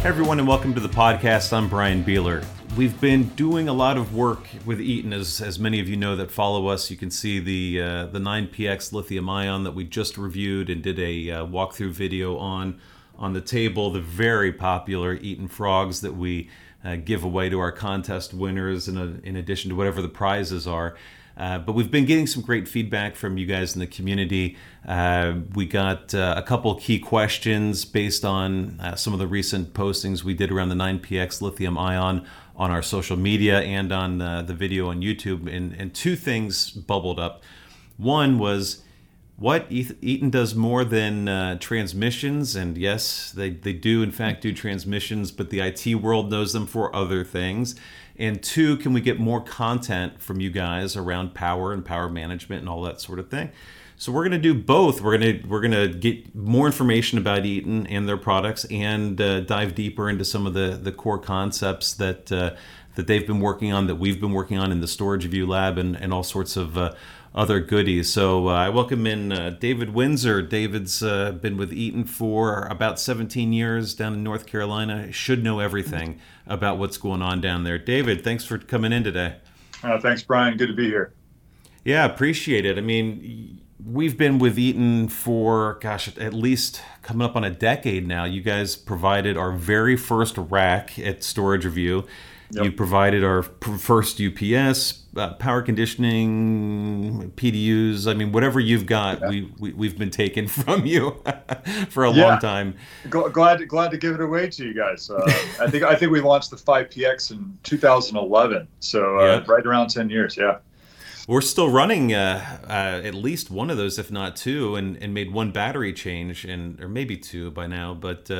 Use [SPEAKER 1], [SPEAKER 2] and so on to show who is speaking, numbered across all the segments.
[SPEAKER 1] Everyone, and welcome to the podcast. I'm Brian Beeler. We've been doing a lot of work with Eaton, as many of you know that follow us. You can see the 9PX lithium ion that we just reviewed and did a walkthrough video on the table. The very popular Eaton frogs that we give away to our contest winners, in addition to whatever the prizes are. But we've been getting some great feedback from you guys in the community. We got a couple key questions based on some of the recent postings we did around the 9PX lithium ion on our social media and on the video on YouTube. And two things bubbled up. One was, what, Eaton does more than transmissions? And yes, they do in fact do transmissions, but the IT world knows them for other things. And two, can we get more content from you guys around power and power management and all that sort of thing? So we're going to do both. We're going to get more information about Eaton and their products, and dive deeper into some of the core concepts that they've been working on, that we've been working on in the StorageView lab, and all sorts of other goodies. So I welcome in David Windsor. David's been with Eaton for about 17 years down in North Carolina. Should know everything about what's going on down there. David, thanks for coming in today.
[SPEAKER 2] Thanks, Brian. Good to be here.
[SPEAKER 1] Yeah, appreciate it. I mean, we've been with Eaton for, at least coming up on a decade now. You guys provided our very first rack at StorageView. Yep. You provided our first UPS, power conditioning, PDUs. I mean, whatever you've got, we've been taking from you for a long time.
[SPEAKER 2] Glad to give it away to you guys. I think we launched the 5PX in 2011, so right around 10 years. Yeah.
[SPEAKER 1] We're still running at least one of those, if not two, and made one battery change, or maybe two by now. But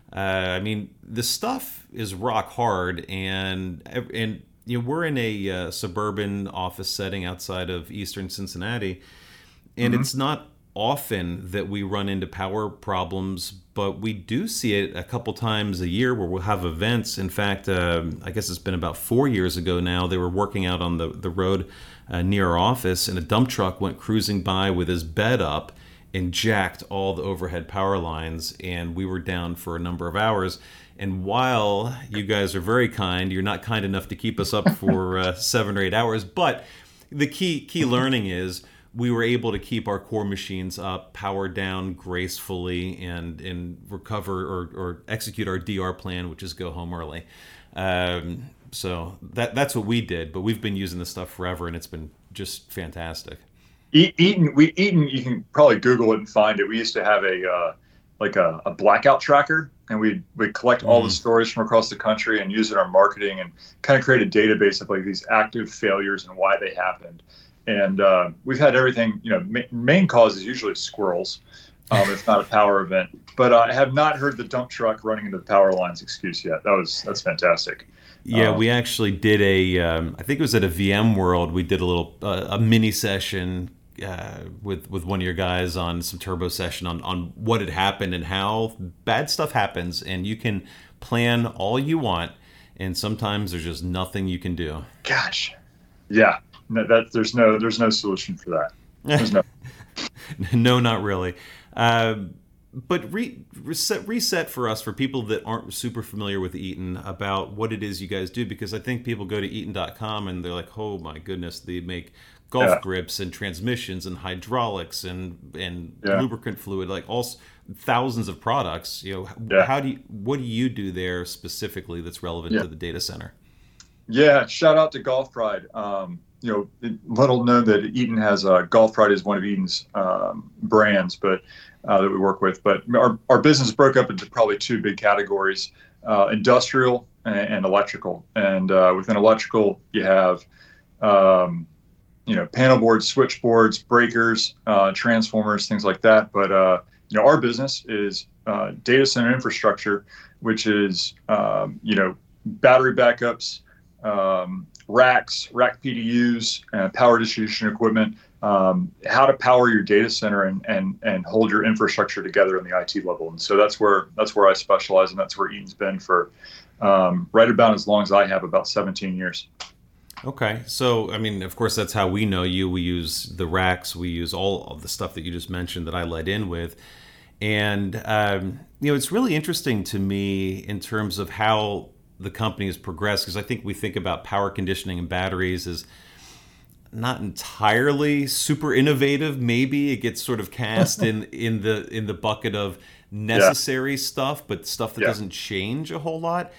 [SPEAKER 1] I mean, the stuff is rock hard, and you know, we're in a suburban office setting outside of Eastern Cincinnati, and it's not often that we run into power problems, but we do see it a couple times a year where we'll have events. In fact, I guess it's been about 4 years ago now, they were working out on the road near our office, and a dump truck went cruising by with his bed up and jacked all the overhead power lines, and we were down for a number of hours. And while you guys are very kind, you're not kind enough to keep us up for 7 or 8 hours. But the key learning is we were able to keep our core machines up, power down gracefully, and recover or execute our DR plan, which is go home early. So that's what we did. But we've been using this stuff forever, and it's been just fantastic.
[SPEAKER 2] Eaton, you can probably Google it and find it. We used to have a blackout tracker, and we'd collect all the stories from across the country and use it in our marketing, and kind of create a database of like these active failures and why they happened. And we've had everything. You know, main cause is usually squirrels. It's not a power event, but I have not heard the dump truck running into the power lines excuse yet. That's fantastic.
[SPEAKER 1] Yeah, we actually did I think it was at a VMworld. We did a mini session with one of your guys on some turbo session on what had happened and how bad stuff happens, and you can plan all you want, and sometimes there's just nothing you can do.
[SPEAKER 2] Gosh, yeah, there's no solution for that. There's no.
[SPEAKER 1] No, not really. But reset for us, for people that aren't super familiar with Eaton, about what it is you guys do, because I think people go to Eaton.com and they're like, oh my goodness, they make golf grips and transmissions and hydraulics and lubricant fluid, like all thousands of products. You know, what do you do there specifically that's relevant to the data center?
[SPEAKER 2] Yeah, shout out to Golf Pride. You know, little known that Eaton has Golf Pride is one of Eaton's brands, but that we work with. But our business broke up into probably two big categories: industrial and electrical. And within electrical, you have panel boards, switchboards, breakers, transformers, things like that. But our business is data center infrastructure, which is battery backups, racks, rack PDUs, power distribution equipment, how to power your data center and hold your infrastructure together on the IT level. And so that's where I specialize, and that's where Eaton's been for right about as long as I have, about 17 years.
[SPEAKER 1] Okay. So, I mean, of course, that's how we know you. We use the racks. We use all of the stuff that you just mentioned that I led in with. And it's really interesting to me in terms of how the company has progressed, because I think we think about power conditioning and batteries as not entirely super innovative. Maybe it gets sort of cast in the bucket of necessary stuff, but stuff that doesn't change a whole lot.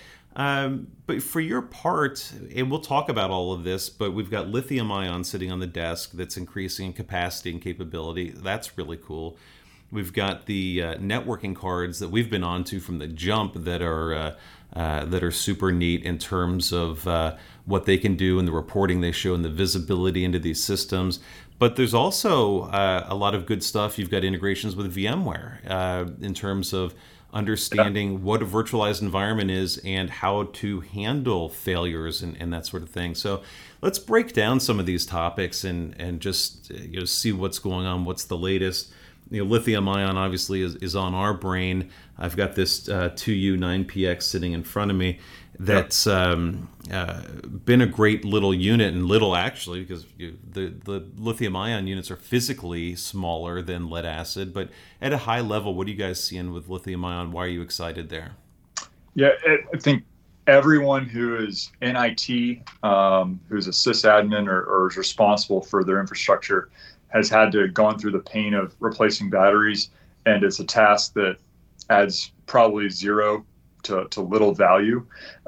[SPEAKER 1] But for your part, and we'll talk about all of this, but we've got lithium ion sitting on the desk that's increasing in capacity and capability. That's really cool. We've got the networking cards that we've been onto from the jump that are super neat in terms of what they can do and the reporting they show and the visibility into these systems. But there's also a lot of good stuff. You've got integrations with VMware in terms of understanding what a virtualized environment is and how to handle failures and that sort of thing. So let's break down some of these topics and just see what's going on, what's the latest. Lithium ion obviously is on our brain. I've got this 2U 9PX sitting in front of me that's been a great little unit, and little actually because the lithium ion units are physically smaller than lead acid. But at a high level, what are you guys seeing with lithium ion? Why are you excited there?
[SPEAKER 2] Yeah, I think everyone who is in IT, who's a sysadmin or is responsible for their infrastructure, has had to gone through the pain of replacing batteries, and it's a task that adds probably zero to little value,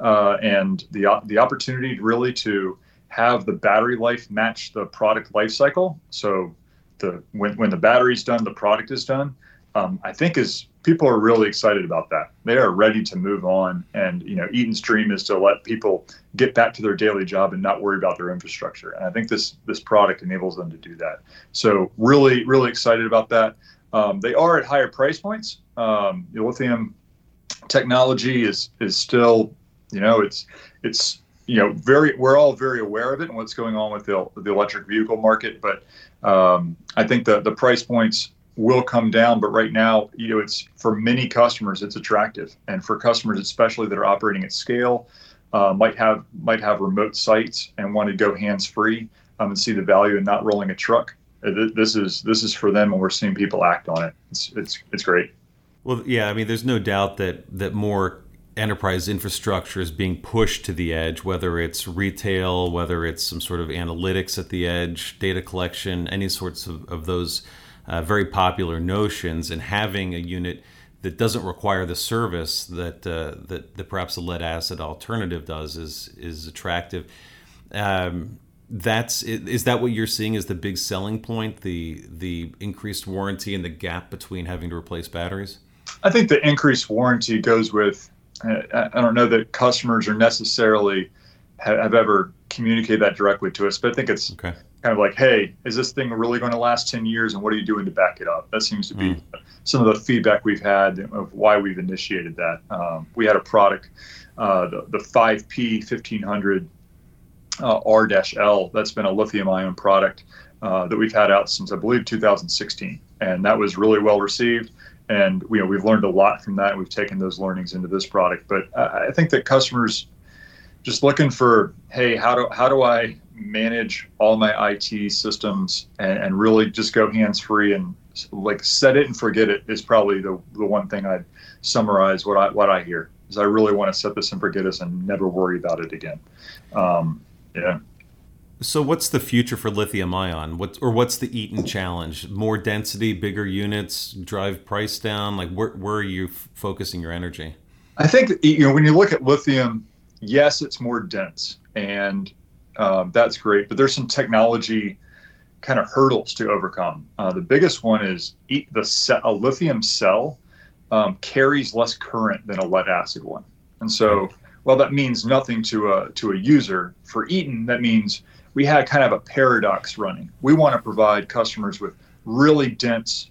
[SPEAKER 2] and the opportunity really to have the battery life match the product life cycle. So when the battery's done, the product is done. I think people are really excited about that. They are ready to move on, and Eaton's dream is to let people get back to their daily job and not worry about their infrastructure. And I think this product enables them to do that. So really, really excited about that. They are at higher price points. The lithium technology is still, it's we're all very aware of it and what's going on with the electric vehicle market. But I think the price points will come down, but right now, it's for many customers, it's attractive, and for customers especially that are operating at scale, might have remote sites and want to go hands-free and see the value in not rolling a truck. This is for them, and we're seeing people act on it. It's great.
[SPEAKER 1] Well, yeah, I mean, there's no doubt that more enterprise infrastructure is being pushed to the edge, whether it's retail, whether it's some sort of analytics at the edge, data collection, any sorts of those very popular notions, and having a unit that doesn't require the service that perhaps a lead acid alternative does is attractive. Is that what you're seeing as the big selling point, the increased warranty and the gap between having to replace batteries?
[SPEAKER 2] I think the increased warranty goes with, I don't know that customers are necessarily have ever communicated that directly to us, but I think it's kind of like, hey, is this thing really going to last 10 years, and what are you doing to back it up? That seems to be some of the feedback we've had of why we've initiated that. We had a product, the 5P 1500 R-L, that's been a lithium ion product that we've had out since, I believe, 2016, and that was really well received. And we've learned a lot from that, and we've taken those learnings into this product. But I think that customers just looking for, hey, how do I manage all my IT systems and really just go hands-free and like set it and forget it is probably the one thing I'd summarize what I hear is I really want to set this and forget this and never worry about it again. Yeah.
[SPEAKER 1] So what's the future for lithium ion? What's the Eaton challenge? More density, bigger units, drive price down? Like where are you focusing your energy?
[SPEAKER 2] I think when you look at lithium, yes, it's more dense, and that's great. But there's some technology kind of hurdles to overcome. The biggest one is a lithium cell carries less current than a lead acid one, and so while that means nothing to a user, for Eaton that means we had kind of a paradox running. We want to provide customers with really dense,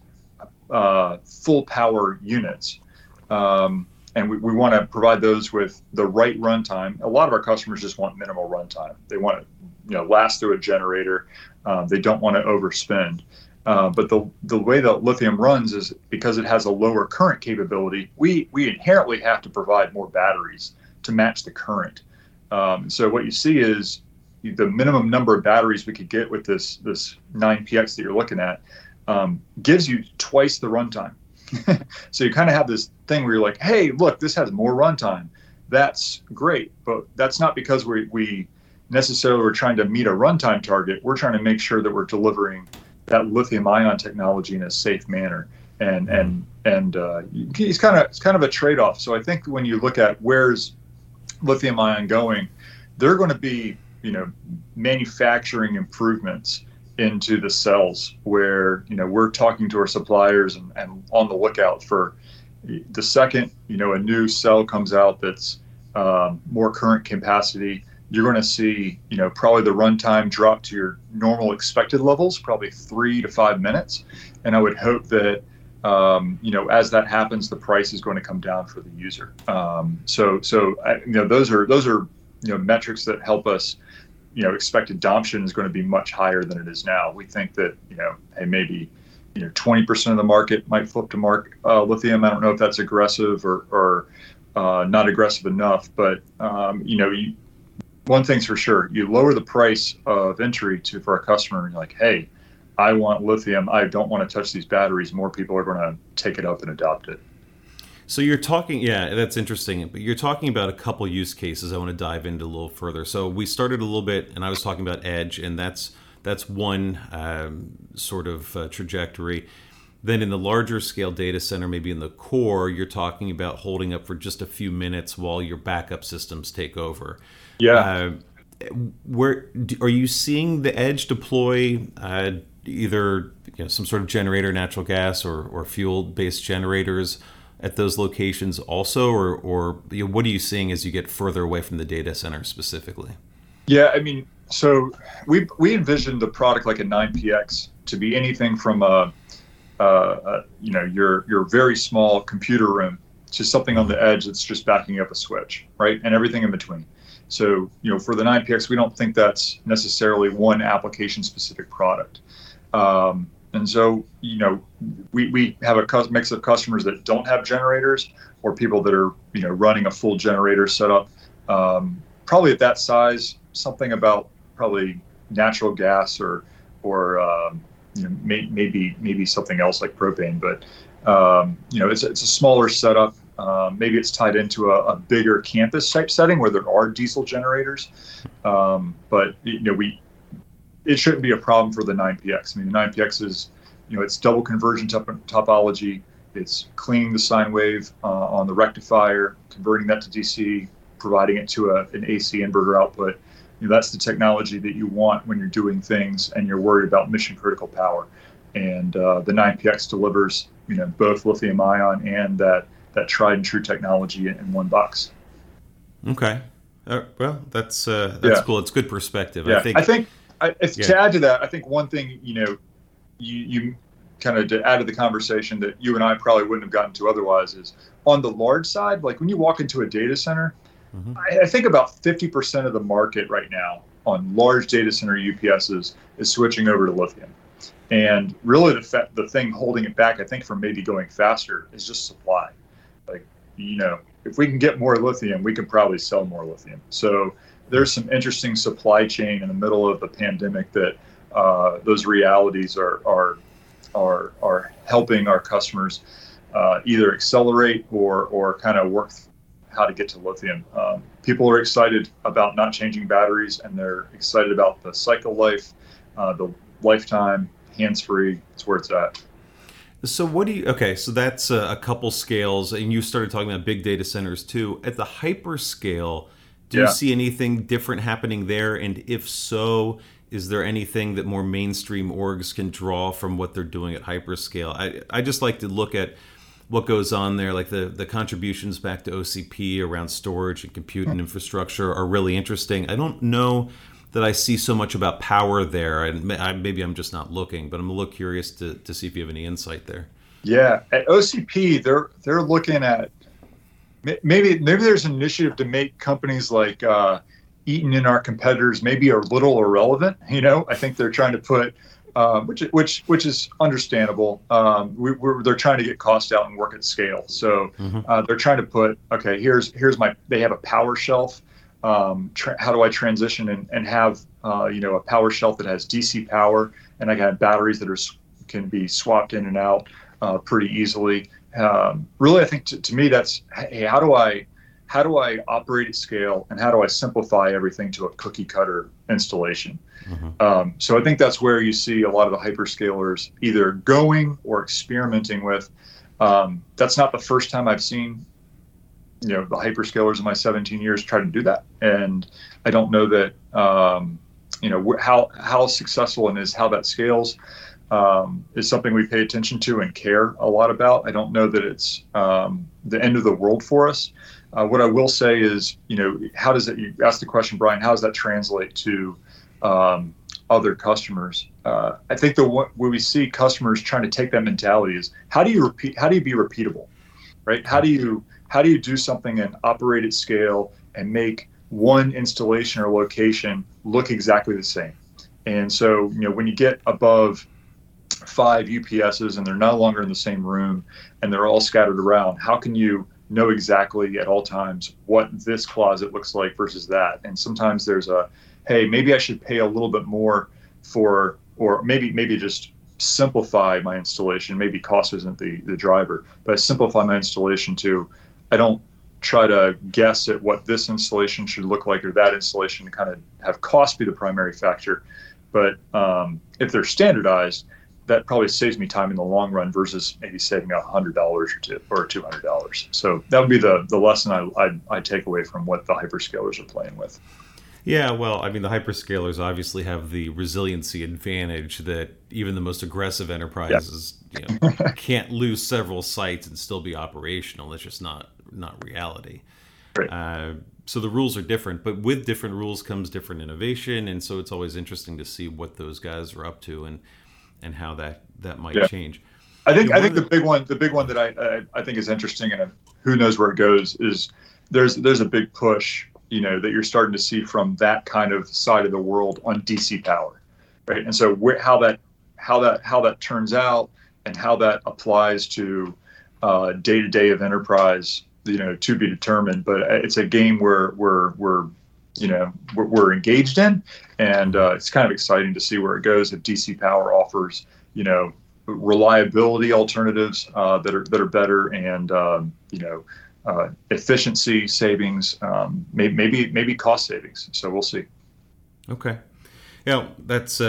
[SPEAKER 2] full power units. And we want to provide those with the right runtime. A lot of our customers just want minimal runtime. They want to last through a generator. They don't want to overspend. But the way that lithium runs is because it has a lower current capability, we inherently have to provide more batteries to match the current. So what you see is the minimum number of batteries we could get with this 9PX that you're looking at gives you twice the runtime. So you kind of have this thing where you're like, hey, look, this has more runtime. That's great, but that's not because we necessarily were trying to meet a runtime target. We're trying to make sure that we're delivering that lithium-ion technology in a safe manner, and it's kind of a trade-off. So I think when you look at where's lithium-ion going, they're going to be manufacturing improvements into the cells where we're talking to our suppliers and on the lookout for the second a new cell comes out that's more current capacity. You're going to see probably the runtime drop to your normal expected levels, probably 3 to 5 minutes, and I would hope that as that happens, the price is going to come down for the user. Those are metrics that help us. Expected adoption is going to be much higher than it is now. We think that hey, maybe 20% of the market might flip to lithium. I don't know if that's aggressive or not aggressive enough, but one thing's for sure: you lower the price of entry for a customer, and you're like, hey, I want lithium. I don't want to touch these batteries. More people are going to take it up and adopt it.
[SPEAKER 1] So you're talking, yeah, that's interesting. But you're talking about a couple use cases I want to dive into a little further. So we started a little bit, and I was talking about edge, and that's one sort of trajectory. Then in the larger scale data center, maybe in the core, you're talking about holding up for just a few minutes while your backup systems take over.
[SPEAKER 2] Yeah.
[SPEAKER 1] Where are you seeing the edge deploy either some sort of generator, natural gas, or fuel-based generators at those locations also, or what are you seeing as you get further away from the data center specifically?
[SPEAKER 2] Yeah, I mean, so we envisioned the product like a 9PX to be anything from your very small computer room to something on the edge that's just backing up a switch, right, and everything in between. So for the 9PX, we don't think that's necessarily one application-specific product. And so, we have a mix of customers that don't have generators or people that are, running a full generator setup. Probably at that size, something about probably natural gas or maybe something else like propane. But, it's a smaller setup. Maybe it's tied into a bigger campus type setting where there are diesel generators. But, it shouldn't be a problem for the 9PX. I mean, the 9PX is, it's double conversion topology. It's cleaning the sine wave on the rectifier, converting that to DC, providing it to an AC inverter output. That's the technology that you want when you're doing things and you're worried about mission critical power. And the 9PX delivers, both lithium ion and that tried and true technology in one box.
[SPEAKER 1] Okay. Well, that's cool. It's good perspective.
[SPEAKER 2] Yeah. I think to add to that, I think one thing, you kind of to add to the conversation that you and I probably wouldn't have gotten to otherwise is on the large side, like when you walk into a data center, mm-hmm. I think about 50% of the market right now on large data center UPSs is switching over to lithium. And really the thing holding it back, I think, from maybe going faster is just supply. Like, if we can get more lithium, we can probably sell more lithium. So there's some interesting supply chain in the middle of the pandemic that those realities are helping our customers either accelerate or kind of work how to get to lithium. People are excited about not changing batteries, and they're excited about the cycle life, the lifetime, hands-free. It's where it's at.
[SPEAKER 1] So so that's a couple scales, and you started talking about big data centers too. At the hyperscale, do you see anything different happening there? And if so, is there anything that more mainstream orgs can draw from what they're doing at hyperscale? I just like to look at what goes on there, like the contributions back to OCP around storage and compute and infrastructure are really interesting. I don't know that I see so much about power there, and maybe I'm just not looking, but I'm a little curious to see if you have any insight there.
[SPEAKER 2] Yeah, at OCP, they're looking at maybe there's an initiative to make companies like Eaton and our competitors maybe a little irrelevant. I think they're trying to put, which is understandable. They're trying to get cost out and work at scale. So they're trying to put, okay, they have a power shelf. How do I transition and have a power shelf that has DC power, and I got batteries that can be swapped in and out pretty easily. Really, I think to me that's, hey, how do I operate at scale, and how do I simplify everything to a cookie cutter installation? So I think that's where you see a lot of the hyperscalers either going or experimenting with. That's not the first time I've seen, the hyperscalers in my 17 years try to do that, and I don't know that how successful and how that scales is something we pay attention to and care a lot about. I don't know that it's the end of the world for us. What I will say is, how does it? You asked the question, Brian. How does that translate to other customers? I think where we see customers trying to take that mentality is, how do you be repeatable, right? How do you do something and operate at scale and make one installation or location look exactly the same? And so, when you get above 5 UPSs and they're no longer in the same room and they're all scattered around, how can you know exactly at all times what this closet looks like versus that? And sometimes there's hey, maybe I should pay a little bit more for, or maybe just simplify my installation. Maybe cost isn't the driver, but I simplify my installation to, I don't try to guess at what this installation should look like or that installation to kind of have cost be the primary factor. But if they're standardized, that probably saves me time in the long run versus maybe saving $100 or $200. So that would be the lesson I take away from what the hyperscalers are playing with.
[SPEAKER 1] Yeah, well, the hyperscalers obviously have the resiliency advantage that even the most aggressive enterprises can't lose several sites and still be operational. That's just not reality.
[SPEAKER 2] Right.
[SPEAKER 1] So the rules are different, but with different rules comes different innovation, and so it's always interesting to see what those guys are up to and how that might change.
[SPEAKER 2] I think the big one that I think is interesting, and who knows where it goes, is there's a big push that you're starting to see from that kind of side of the world on DC power, right? And so how that turns out and how that applies to day-to-day of enterprise, to be determined. But it's a game we're engaged in, and it's kind of exciting to see where it goes. If DC power offers reliability alternatives that are better, and efficiency savings, maybe cost savings. So we'll see.
[SPEAKER 1] Okay, that's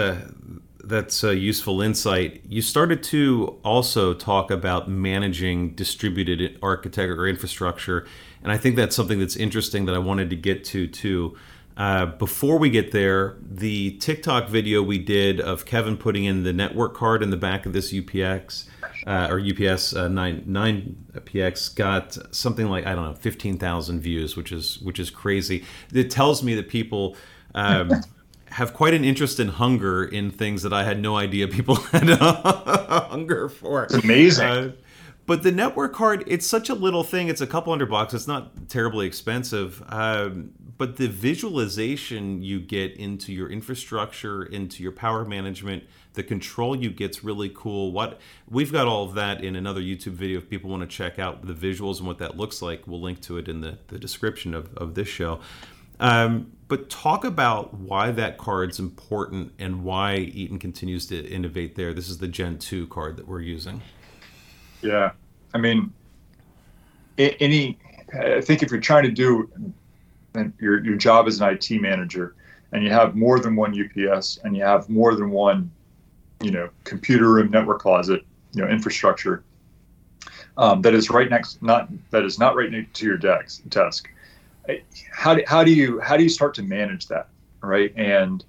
[SPEAKER 1] a useful insight. You started to also talk about managing distributed architecture or infrastructure, and I think that's something that's interesting that I wanted to get to too. Before we get there, the TikTok video we did of Kevin putting in the network card in the back of this UPS 9PX got something like, 15,000 views, which is crazy. It tells me that people have quite an interest in hunger in things that I had no idea people had hunger for.
[SPEAKER 2] It's amazing.
[SPEAKER 1] But the network card, it's such a little thing. It's a couple $100. It's not terribly expensive. But the visualization you get into your infrastructure, into your power management, the control you get's really cool. We've got all of that in another YouTube video. If people want to check out the visuals and what that looks like, we'll link to it in the description of this show. But talk about why that card's important and why Eaton continues to innovate there. This is the Gen 2 card that we're using.
[SPEAKER 2] Yeah, I think if you're trying to do your job as an IT manager, and you have more than one UPS, and you have more than one, computer room, network closet, infrastructure, that is not right next to your desk. How do you start to manage that, right? And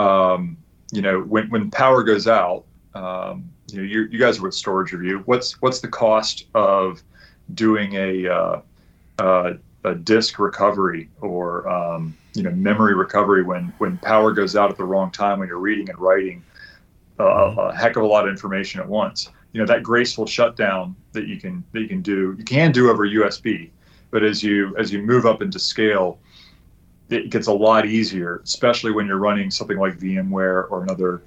[SPEAKER 2] when power goes out, you guys are with Storage Review. What's the cost of doing a disk recovery or memory recovery when power goes out at the wrong time, when you're reading and writing a heck of a lot of information at once? That graceful shutdown that you can do over USB, but as you move up into scale, it gets a lot easier, especially when you're running something like VMware or another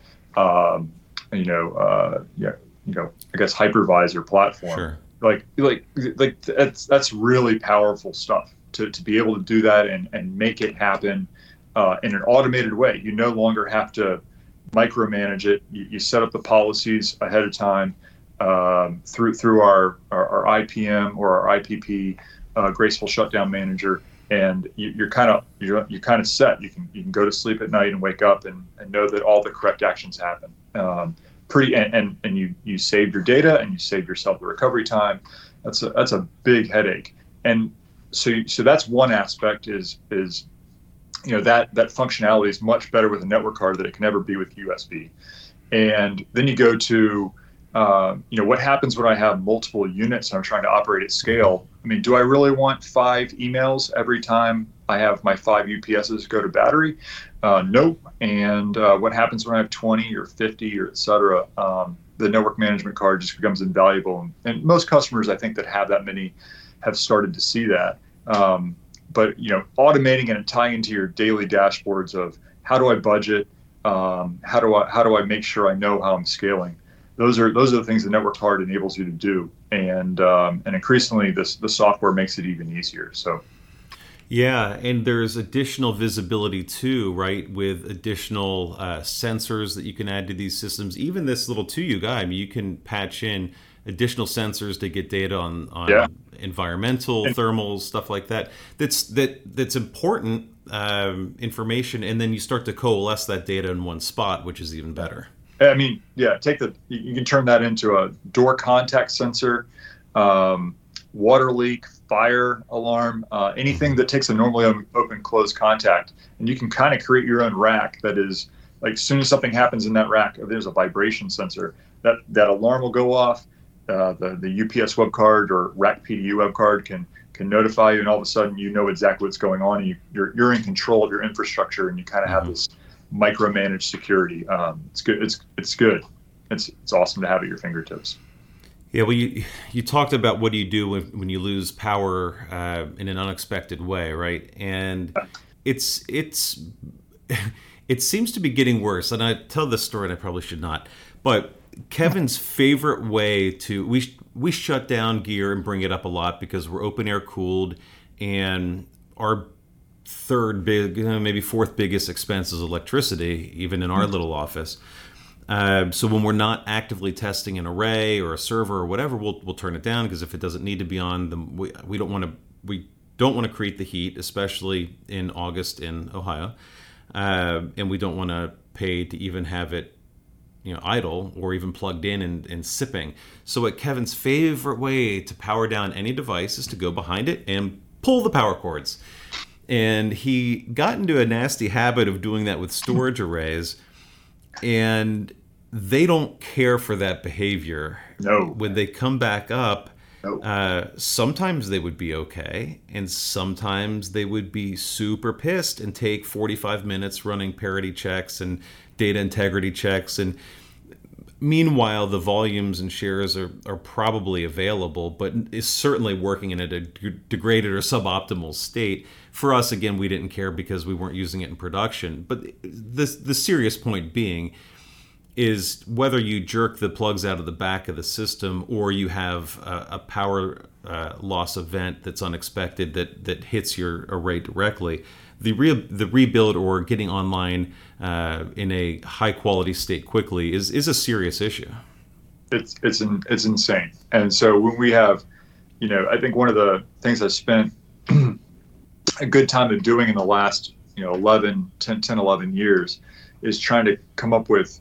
[SPEAKER 2] I guess hypervisor platform.
[SPEAKER 1] Sure.
[SPEAKER 2] Like that's really powerful stuff to be able to do that and make it happen in an automated way. You no longer have to micromanage it. You set up the policies ahead of time. through our IPM or our IPP, Graceful Shutdown Manager, and you're kind of set. You can go to sleep at night and wake up and know that all the correct actions happen. And you saved your data and you saved yourself the recovery time. That's a big headache. And so that's one aspect is that functionality is much better with a network card than it can ever be with USB. And then you go to what happens when I have multiple units and I'm trying to operate at scale. I mean, do I really want 5 emails every time I have my 5 UPSs go to battery? Nope. And what happens when I have 20 or 50 or et cetera? The network management card just becomes invaluable. And most customers, I think, that have that many have started to see that. But automating it and tying into your daily dashboards of how do I budget? How do I make sure I know how I'm scaling? Those are the things the network card enables you to do, and increasingly the software makes it even easier. So,
[SPEAKER 1] yeah, and there's additional visibility too, right? With additional sensors that you can add to these systems. Even this little 2U guy, I mean, you can patch in additional sensors to get data on environmental, thermals, stuff like that. That's important information, and then you start to coalesce that data in one spot, which is even better.
[SPEAKER 2] I mean, you can turn that into a door contact sensor, water leak, fire alarm, anything that takes a normally open-close contact. And you can kind of create your own rack that is, like, as soon as something happens in that rack, if there's a vibration sensor, that alarm will go off. The UPS web card or Rack PDU web card can notify you, and all of a sudden you know exactly what's going on. And you're in control of your infrastructure, and you kind of have this micromanaged security. It's good. It's good. It's awesome to have at your fingertips.
[SPEAKER 1] Yeah, well, you talked about what do you do when you lose power in an unexpected way, right? And it seems to be getting worse. And I tell this story, and I probably should not, but Kevin's favorite way to we shut down gear and bring it up a lot because we're open air cooled, and our third big, maybe fourth biggest expense is electricity, even in our little office. So when we're not actively testing an array or a server or whatever, we'll turn it down, because if it doesn't need to be on, we don't want to create the heat, especially in August in Ohio, and we don't want to pay to even have it idle or even plugged in and sipping. So what Kevin's favorite way to power down any device is to go behind it and pull the power cords. And he got into a nasty habit of doing that with storage arrays, and they don't care for that behavior.
[SPEAKER 2] No.
[SPEAKER 1] When they come back up,
[SPEAKER 2] no.
[SPEAKER 1] Sometimes they would be okay, and sometimes they would be super pissed and take 45 minutes running parity checks and data integrity checks. And meanwhile, the volumes and shares are probably available, but is certainly working in a degraded or suboptimal state. For us, again, we didn't care because we weren't using it in production. But the serious point being is whether you jerk the plugs out of the back of the system or you have a power loss event that's unexpected that hits your array directly, the rebuild or getting online in a high quality state quickly is a serious issue.
[SPEAKER 2] It's insane. And so when we have, I think one of the things I spent a good time of doing in the last 10, 11 years is trying to come up with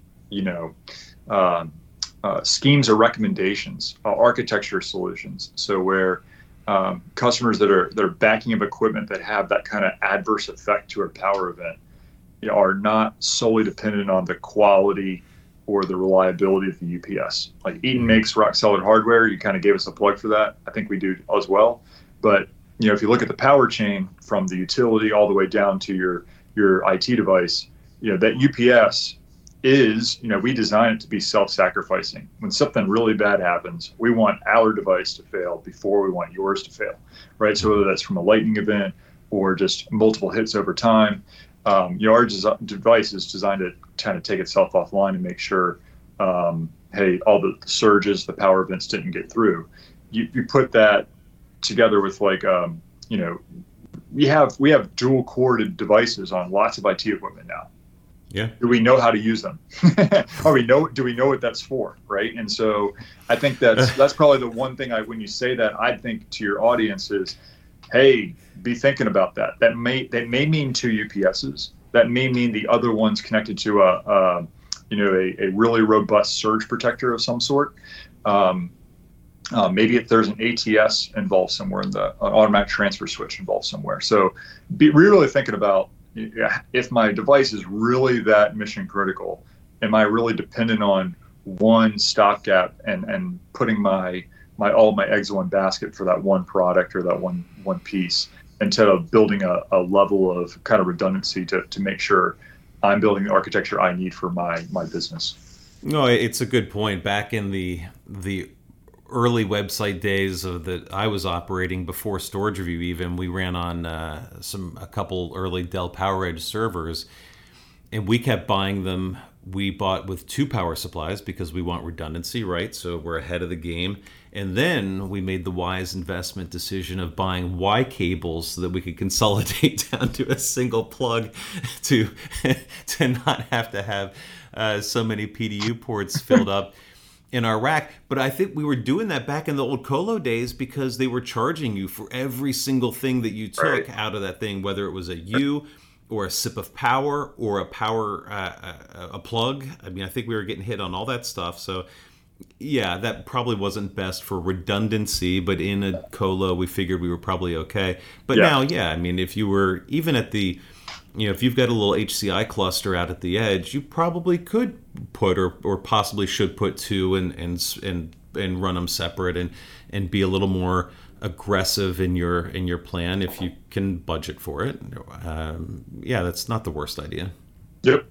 [SPEAKER 2] schemes or recommendations, architecture solutions. So where customers that are backing up equipment that have that kind of adverse effect to a power event are not solely dependent on the quality or the reliability of the UPS. Like Eaton makes rock solid hardware. You kind of gave us a plug for that. I think we do as well. But if you look at the power chain from the utility all the way down to your IT device, that UPS is, we design it to be self-sacrificing. When something really bad happens, we want our device to fail before we want yours to fail, right? So whether that's from a lightning event or just multiple hits over time, our device is designed to kind of take itself offline and make sure, hey, all the surges, the power events didn't get through. You put that together with we have dual corded devices on lots of IT equipment now.
[SPEAKER 1] Yeah.
[SPEAKER 2] Do we know how to use them? Do we know what that's for? Right. And so I think that's probably the one thing when you say that, I think to your audience is, hey, be thinking about that. That may mean 2 UPSs. That may mean the other one's connected to a really robust surge protector of some sort. Maybe if there's an ATS involved somewhere, an automatic transfer switch involved somewhere. So be really thinking about, if my device is really that mission critical, am I really dependent on one stopgap and putting all of my eggs in one basket for that one product or that one piece, instead of building a level of kind of redundancy to make sure I'm building the architecture I need for my business.
[SPEAKER 1] No, it's a good point. Back in the early website days that I was operating before Storage Review, even we ran on a couple early Dell PowerEdge servers, and we kept buying them. We bought with 2 power supplies because we want redundancy, right? So we're ahead of the game. And then we made the wise investment decision of buying Y cables so that we could consolidate down to a single plug to not have to have so many PDU ports filled up in our rack. But I think we were doing that back in the old Colo days because they were charging you for every single thing that you took out of that thing, whether it was a U or a sip of power or a power a plug. I mean, I think we were getting hit on all that stuff. So yeah, that probably wasn't best for redundancy, but in a Colo we figured we were probably okay. But now, I mean, if you were even at the, if you've got a little HCI cluster out at the edge, you probably could put or possibly should put 2 and run them separate and be a little more aggressive in your plan if you can budget for it. That's not the worst idea.
[SPEAKER 2] Yep.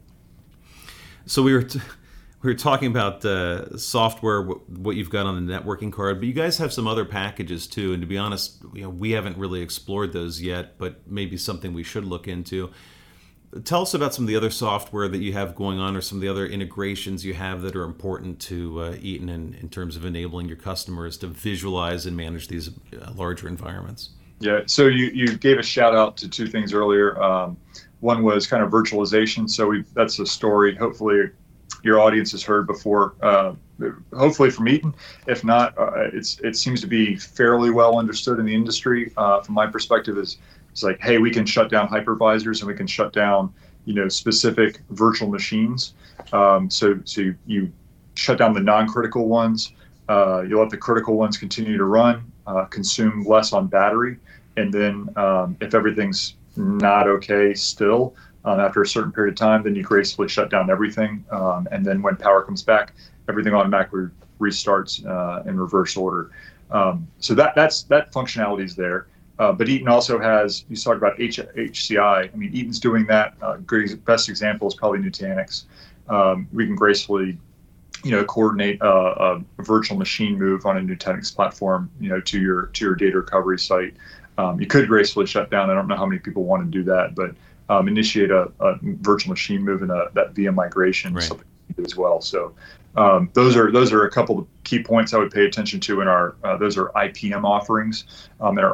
[SPEAKER 1] So we were talking about software, what you've got on the networking card, but you guys have some other packages too. And to be honest, we haven't really explored those yet, but maybe something we should look into. Tell us about some of the other software that you have going on, or some of the other integrations you have that are important to Eaton in terms of enabling your customers to visualize and manage these larger environments.
[SPEAKER 2] Yeah, so you gave a shout out to 2 things earlier. One was kind of virtualization. So that's a story hopefully your audience has heard before, hopefully from Eaton. If not, it seems to be fairly well understood in the industry. From my perspective, it's like, hey, we can shut down hypervisors and we can shut down, specific virtual machines. So you shut down the non-critical ones. You let the critical ones continue to run, consume less on battery, and then if everything's not okay still, after a certain period of time, then you gracefully shut down everything. And then when power comes back, everything automatically restarts in reverse order. So that functionality is there. But Eaton also has, you talked about HCI. I mean, Eaton's doing that. Best example is probably Nutanix. We can gracefully, coordinate a virtual machine move on a Nutanix platform, to your data recovery site. You could gracefully shut down. I don't know how many people want to do that, but initiate a virtual machine move and that via migration, right, something as well. So those are a couple of key points I would pay attention to in our those are IPM offerings in our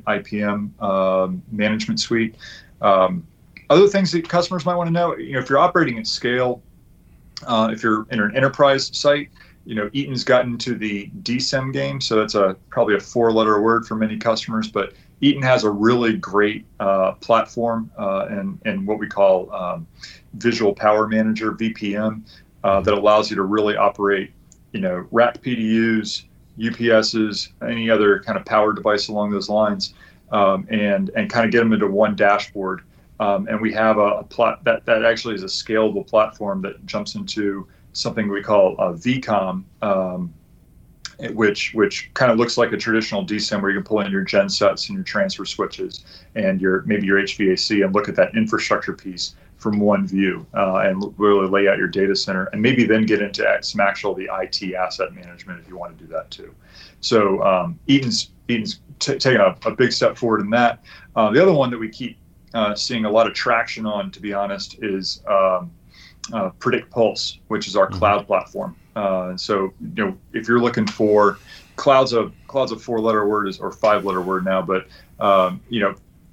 [SPEAKER 2] IPM management suite. Other things that customers might want to know, if you're operating at scale, if you're in an enterprise site, Eaton's gotten to the DSIM game, so that's probably a 4-letter word for many customers, but Eaton has a really great platform and what we call Visual Power Manager, VPM, that allows you to really operate, rack PDUs, UPSs, any other kind of power device along those lines, and kind of get them into one dashboard. And we have a that actually is a scalable platform that jumps into something we call VCOM, which kind of looks like a traditional DSIM where you can pull in your gen sets and your transfer switches and maybe your HVAC and look at that infrastructure piece from one view and really lay out your data center, and maybe then get into some the IT asset management if you want to do that too. So Eaton's taking a big step forward in that. The other one that we keep seeing a lot of traction on, to be honest, is Predict Pulse, which is our cloud platform. So if you're looking for cloud's a 4-letter word or 5-letter word now, but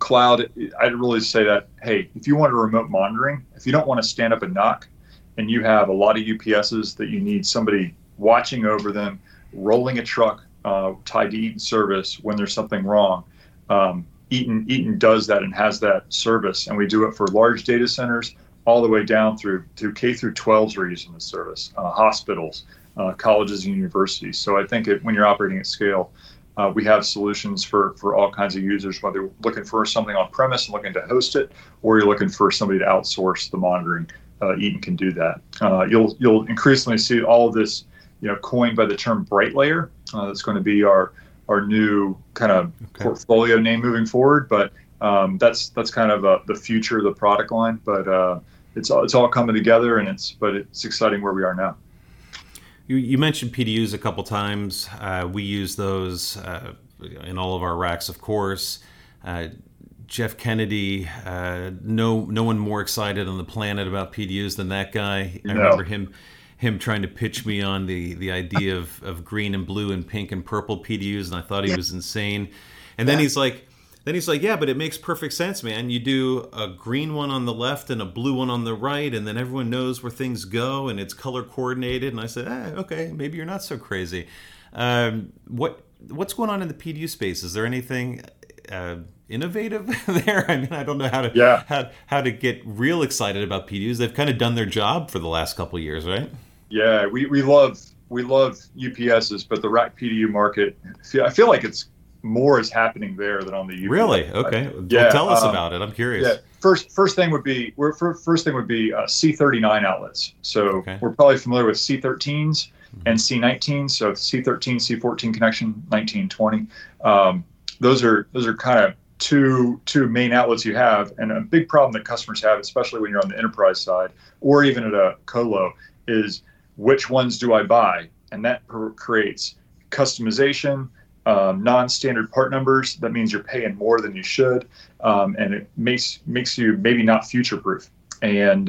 [SPEAKER 2] cloud, I'd really say that, hey, if you want a remote monitoring, if you don't want to stand up and knock, and you have a lot of UPSs that you need somebody watching over them, rolling a truck tied to Eaton service when there's something wrong, Eaton does that and has that service, and we do it for large data centers all the way down through K through 12s are using the service, hospitals, colleges and universities. So I think when you're operating at scale, we have solutions for all kinds of users, whether you're looking for something on premise and looking to host it, or you're looking for somebody to outsource the monitoring. Eaton can do that. You'll increasingly see all of this, coined by the term Bright Layer. That's going to be our new kind of portfolio name moving forward. But that's kind of the future of the product line. But it's all coming together, and it's exciting where we are now.
[SPEAKER 1] You mentioned PDUs a couple times. We use those in all of our racks, of course. Jeff Kennedy, no one more excited on the planet about PDUs than that guy. I remember him trying to pitch me on the idea of green and blue and pink and purple PDUs, and I thought he was insane. And then he's like, yeah, but it makes perfect sense, man. You do a green one on the left and a blue one on the right, and then everyone knows where things go, and it's color coordinated. And I said, okay, maybe you're not so crazy. What's going on in the PDU space? Is there anything innovative there? I mean, I don't know how to get real excited about PDUs. They've kind of done their job for the last couple of years, right?
[SPEAKER 2] Yeah, we love UPSs, but the rack PDU market, I feel like more is happening there than on the UPS.
[SPEAKER 1] Really? Okay. Yeah. Tell us about it. I'm curious. Yeah.
[SPEAKER 2] First thing would be C39 outlets. So we're probably familiar with C13s and C19s. So C13, C14 connection, 19, 20. Those are kind of two main outlets you have, and a big problem that customers have, especially when you're on the enterprise side or even at a colo, is which ones do I buy? And that creates customization, non-standard part numbers. That means you're paying more than you should, and it makes you maybe not future-proof. And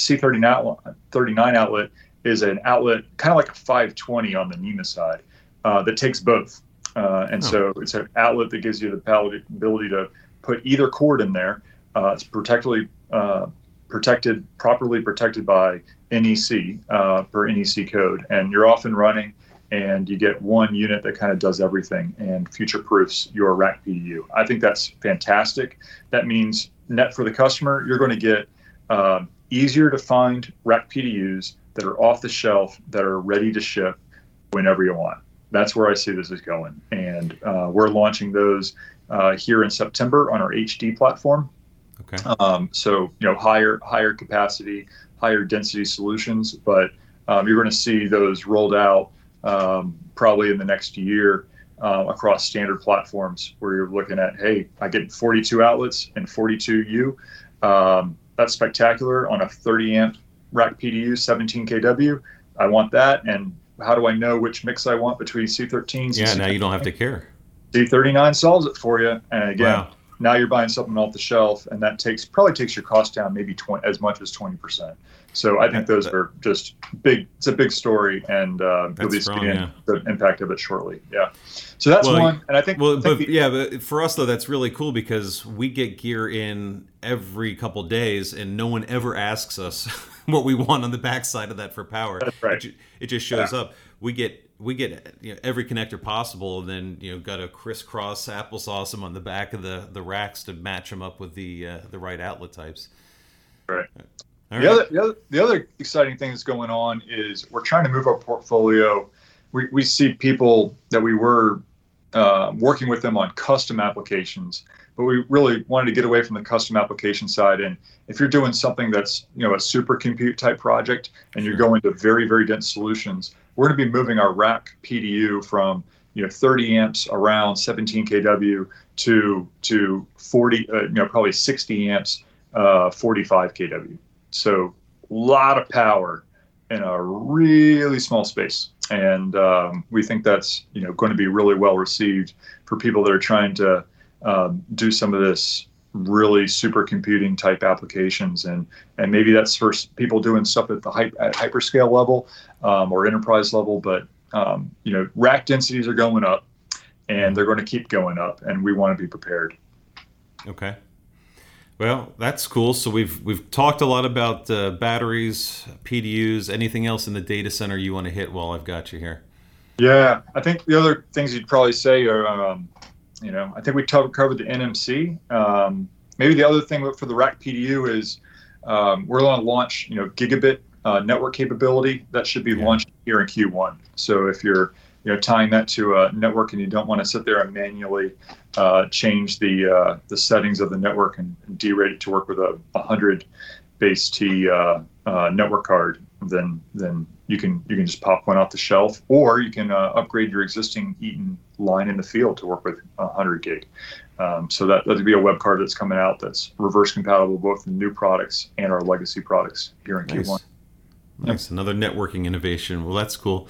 [SPEAKER 2] C39 outlet is an outlet kind of like a 520 on the NEMA side that takes both. So it's an outlet that gives you the ability to put either cord in there. It's properly protected by NEC per NEC code, and you're off and running, and you get one unit that kind of does everything and future-proofs your rack PDU. I think that's fantastic. That means net for the customer, you're going to get easier to find rack PDUs that are off the shelf, that are ready to ship whenever you want. That's where I see this is going. And we're launching those here in September on our HD platform.
[SPEAKER 1] Okay.
[SPEAKER 2] So, higher capacity, higher density solutions, but you're going to see those rolled out probably in the next year across standard platforms, where you're looking at, hey, I get 42 outlets and 42 U. That's spectacular on a 30 amp rack PDU, 17 kW. I want that. And how do I know which mix I want between C13s?
[SPEAKER 1] Yeah, now you don't have to care.
[SPEAKER 2] C39 solves it for you. And again, now you're buying something off the shelf, and that probably takes your cost down maybe as much as 20%. So I think those are just big. It's a big story, and you'll be seeing the impact of it shortly. Yeah. So that's one, and I think.
[SPEAKER 1] But for us though, that's really cool because we get gear in every couple days, and no one ever asks us what we want on the backside of that for power.
[SPEAKER 2] That's right.
[SPEAKER 1] It just shows up. We get every connector possible, and then got to crisscross applesauce them on the back of the racks to match them up with the right outlet types.
[SPEAKER 2] Right. The other exciting thing that's going on is we're trying to move our portfolio. We see people that we were working with them on custom applications, but we really wanted to get away from the custom application side. And if you're doing something that's a super compute type project and you're going to very, very dense solutions, we're going to be moving our rack PDU from 30 amps around 17 kW to 40, probably 60 amps, 45 kW. So a lot of power in a really small space. And we think that's going to be really well received for people that are trying to do some of this really supercomputing type applications, and maybe that's for people doing stuff at the hyperscale level or enterprise level. But rack densities are going up, and they're going to keep going up, and we want to be prepared.
[SPEAKER 1] Okay. Well, that's cool. So we've talked a lot about batteries, PDUs. Anything else in the data center you want to hit while I've got you here?
[SPEAKER 2] Yeah, I think the other things you'd probably say are, I think we covered the NMC. Maybe the other thing for the rack PDU is we're going to launch, gigabit network capability that should be launched here in Q1. So if you're tying that to a network and you don't want to sit there and manually change the settings of the network and derate it to work with a 100 base T network card, then you can just pop one off the shelf, or you can upgrade your existing Eaton line in the field to work with 100 gig. So that would be a web card that's coming out that's reverse compatible both the new products and our legacy products here in Q1.
[SPEAKER 1] Nice. Another networking innovation. Well, that's cool.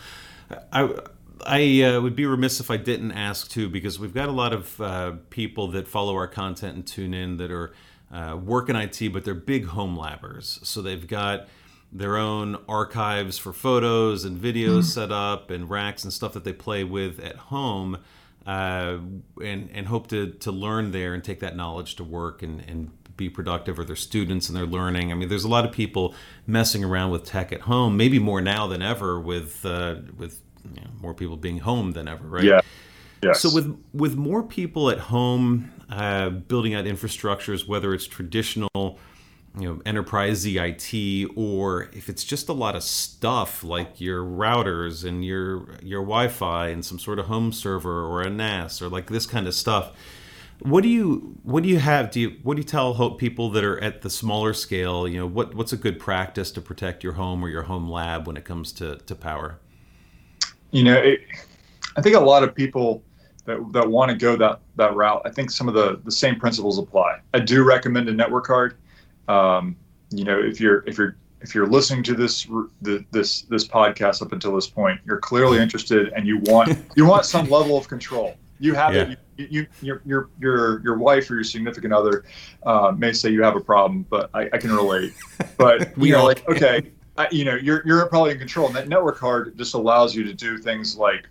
[SPEAKER 1] I would be remiss if I didn't ask too, because we've got a lot of people that follow our content and tune in that are work in IT, but they're big home labbers. So they've got their own archives for photos and videos set up, and racks and stuff that they play with at home, and hope to learn there and take that knowledge to work and be productive, or their students and they're learning. I mean, there's a lot of people messing around with tech at home, maybe more now than ever, with more people being home than ever, right?
[SPEAKER 2] Yeah. Yes.
[SPEAKER 1] So with more people at home, building out infrastructures, whether it's traditional, enterprise ZIT, or if it's just a lot of stuff like your routers and your Wi-Fi and some sort of home server or a NAS or like this kind of stuff. What do you have? What do you tell people that are at the smaller scale? What's a good practice to protect your home or your home lab when it comes to power?
[SPEAKER 2] I think a lot of people that want to go that route, I think some of the same principles apply. I do recommend a network card. If you're listening to this podcast up until this point, you're clearly interested and you want some level of control. You have it. Your wife or your significant other may say you have a problem, but I can relate. But okay, you're probably in control, and that network card just allows you to do things like,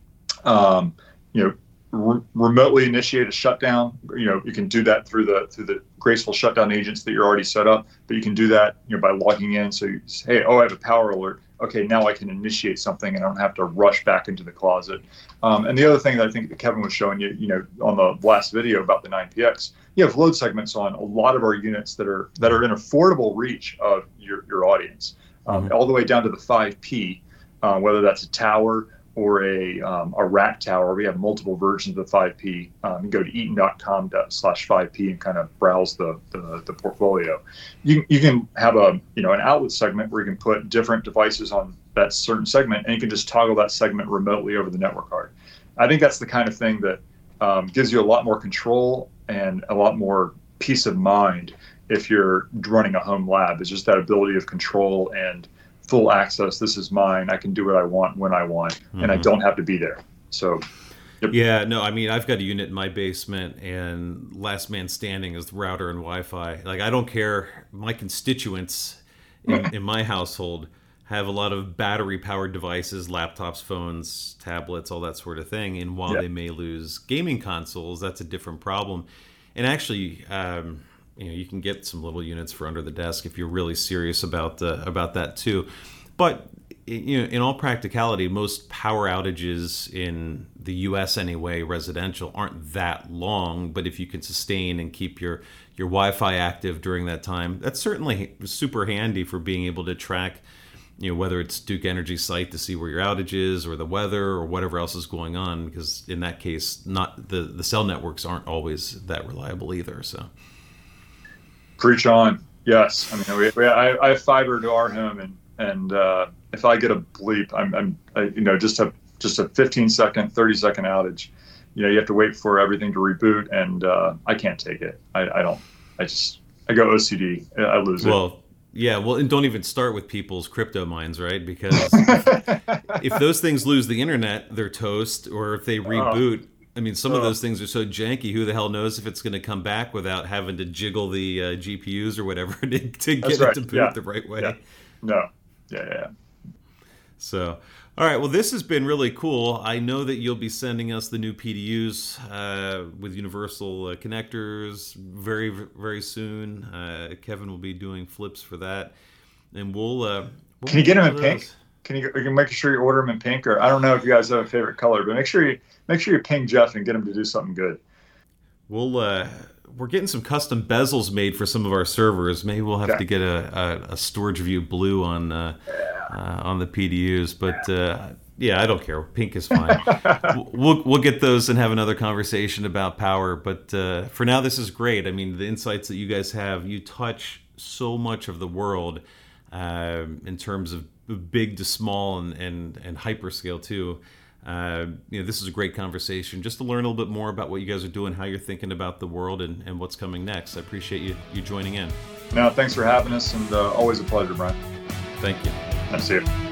[SPEAKER 2] remotely initiate a shutdown. You can do that through the graceful shutdown agents that you're already set up, but you can do that by logging in. So you say, hey, I have a power alert. Okay, now I can initiate something and I don't have to rush back into the closet. And the other thing that I think that Kevin was showing you, on the last video about the 9PX, you have load segments on a lot of our units that are in affordable reach of your audience, all the way down to the 5P, whether that's a tower or a rack tower. We have multiple versions of the 5P. You go to eaton.com/5P and kind of browse the portfolio. You can have an outlet segment where you can put different devices on that certain segment, and you can just toggle that segment remotely over the network card. I think that's the kind of thing that gives you a lot more control and a lot more peace of mind if you're running a home lab. It's just that ability of control and full access. This is mine. I can do what I want when I want, and I don't have to be there. So, yep.
[SPEAKER 1] Yeah, no, I mean, I've got a unit in my basement, and last man standing is the router and Wi-Fi. Like, I don't care. My constituents in my household have a lot of battery-powered devices, laptops, phones, tablets, all that sort of thing. And while they may lose gaming consoles, that's a different problem. And actually, you can get some little units for under the desk if you're really serious about that too. But in all practicality, most power outages in the U.S. anyway, residential, aren't that long. But if you can sustain and keep your Wi-Fi active during that time, that's certainly super handy for being able to track, whether it's Duke Energy site to see where your outage is, or the weather, or whatever else is going on. Because in that case, not the cell networks aren't always that reliable either. So.
[SPEAKER 2] Preach on. Yes. I mean, I have fiber to our home, and if I get a bleep, just a 15-second, 30-second outage, you have to wait for everything to reboot, and I can't take it. I go OCD. I lose it.
[SPEAKER 1] Well, yeah. Well, and don't even start with people's crypto mines, right? Because if those things lose the internet, they're toast. Or if they reboot. I mean, some of those things are so janky, who the hell knows if it's going to come back without having to jiggle the GPUs or whatever to get it to boot the right way.
[SPEAKER 2] Yeah. No. Yeah.
[SPEAKER 1] So, All right, well, this has been really cool. I know that you'll be sending us the new PDUs with universal connectors very, very soon. Kevin will be doing flips for that, and we'll
[SPEAKER 2] Can you get them in pink? Can you make sure you order them in pink? Or I don't know if you guys have a favorite color, but make sure you ping Jeff and get him to do something good.
[SPEAKER 1] We're getting some custom bezels made for some of our servers. Maybe we'll have to get a Storage View blue on the PDUs, but I don't care. Pink is fine. We'll get those and have another conversation about power. But for now, this is great. I mean, the insights that you guys have, you touch so much of the world in terms of big to small and hyperscale too. This is a great conversation just to learn a little bit more about what you guys are doing, how you're thinking about the world, and what's coming next. I appreciate you joining in.
[SPEAKER 2] No, thanks for having us, and always a pleasure, Brian.
[SPEAKER 1] Thank you.
[SPEAKER 2] Nice to see you.